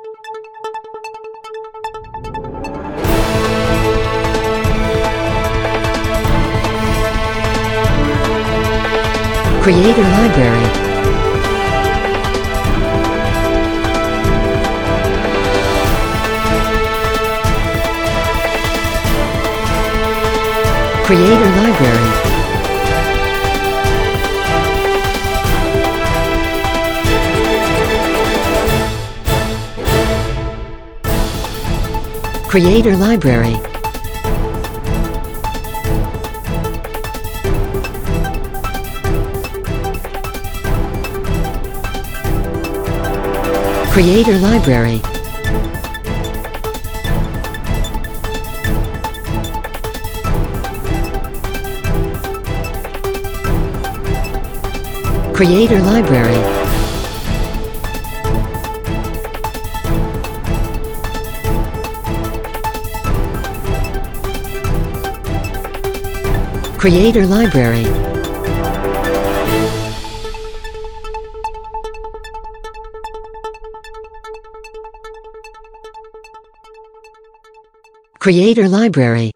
Creator Library. Creator Library. Creator Library. Creator Library. Creator Library. Creator Library. Creator Library.